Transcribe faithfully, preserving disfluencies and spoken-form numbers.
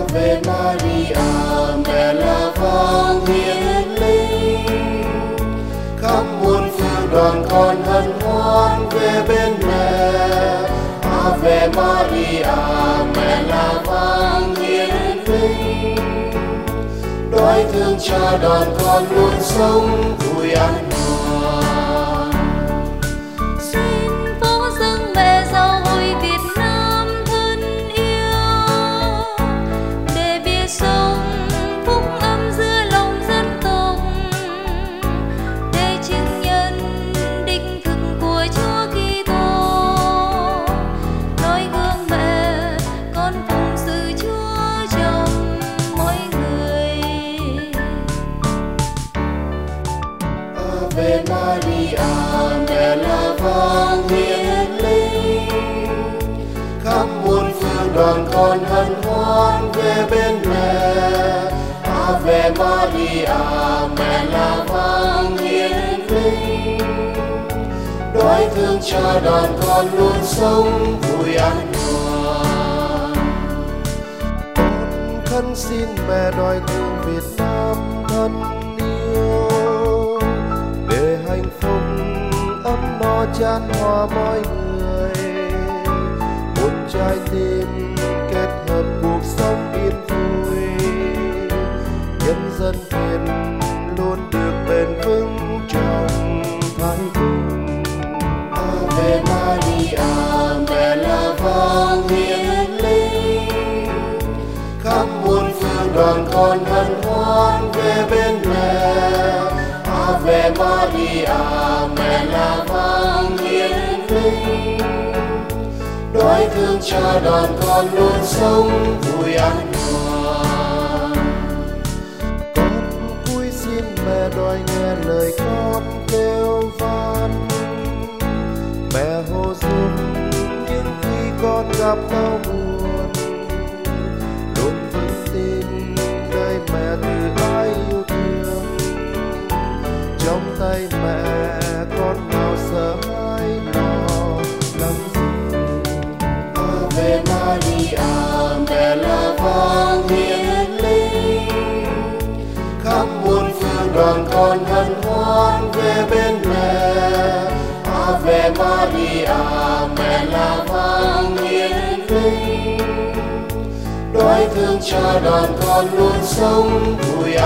Ave Maria, mẹ là vang hiển linh, khắp muôn phương đoàn con hân hoan về bên mẹ. Ave Maria, mẹ là vang hiển linh, đói thương cha đoàn con luôn sống vui an hòa. Xin phó dâng mẹ giáo hội Việt Nam thân yêu, để bia sống phúc âm giữa lòng dân tộc, để chứng nhân đích thực của Chúa Kitô. Noi gương mẹ, con phụng sự Chúa trong mỗi người. Ave Maria, mẹ là vang hiển linh, khắp muôn phương đoàn con hân hoan về bên mẹ. Ave Maria, mẹ là vang hiển linh, đói thương cha đoàn con luôn sống vui an hòa. Con khấn xin mẹ đói thương Việt Nam thân yêu, để hạnh phúc ấm no chan hòa mọi người. Một trái tim kết hợp cuộc sống yên vui, nhân dân Việt luôn được bền vững trong thái bình. Ave Maria, mẹ là vang hiển linh, khắp muôn phương đoàn con hân hoan về bên mẹ. Ave Maria, mẹ là vang hiển linh, đói thương cha đoàn con luôn sống vui an hòa. Con cúi xin mẹ đòi nghe lời con kêu van, mẹ hộ giúp những khi con gặp đau buồn. Luôn vững tin nơi mẹ từ ái yêu thương, trong tay mẹ con nào sợ hãi lo lắng gì. Ave Maria, mẹ là vang hiển linh, khắp muôn phương đoàn con hân hoan về bên mẹ. Ave Maria, mẹ là vang hiển linh, đói thương cha đoàn con luôn sống vui